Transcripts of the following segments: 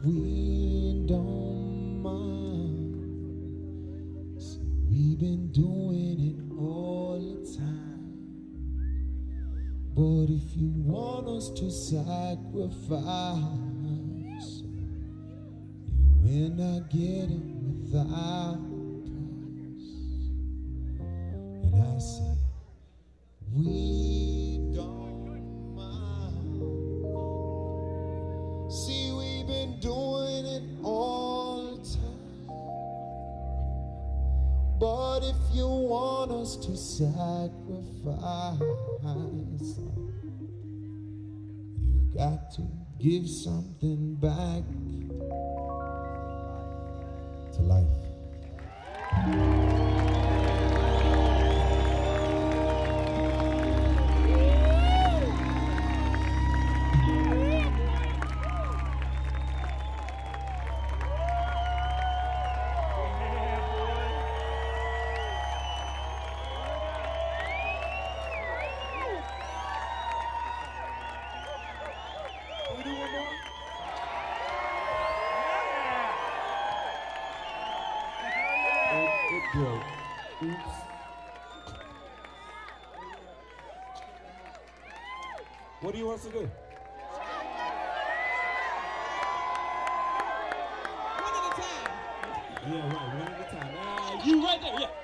we don't mind. See, we've been doing it all the time. But if you want us to sacrifice, you will not get it without price. And I say, we don't mind. See, we've been doing it all the time. But if you want us to sacrifice, you've got to give something back to life. Can we do one more? It broke. Oops. What do you want us to do? One at a time. Yeah, right. One at a time. You right there. Yeah.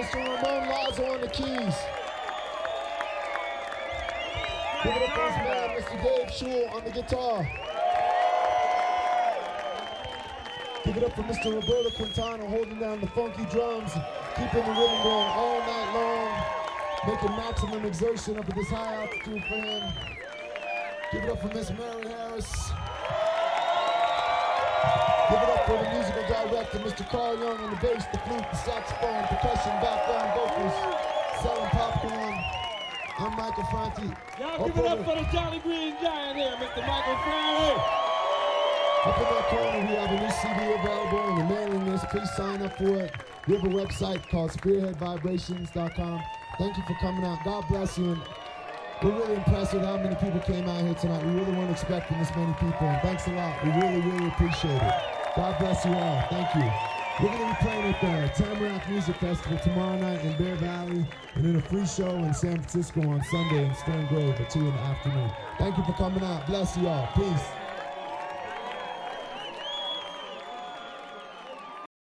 Mr. Ramon Lazo on the keys. Give it up for his man, Mr. Dave Schul on the guitar. Give it up for Mr. Roberto Quintana holding down the funky drums, keeping the rhythm going all night long, making maximum exertion up at this high altitude for him. Give it up for Miss Mary Harris. Give it up for the musical director, Mr. Carl Young on the bass, the flute, the saxophone, percussion, background vocals, selling popcorn. I'm Michael Franti. Y'all give it up for the Jolly Green Giant here, Mr. Michael Franti. Up in that corner, we have a new CD available and a mailing list. Please sign up for it. We have a website called SpearheadVibrations.com. Thank you for coming out. God bless you. And we're really impressed with how many people came out here tonight. We really weren't expecting this many people. And thanks a lot. We really, really appreciate it. God bless you all. Thank you. We're going to be playing at the Tamarack Music Festival tomorrow night in Bear Valley, and then a free show in San Francisco on Sunday in Stone Grove at 2 in the afternoon. Thank you for coming out. Bless you all. Peace.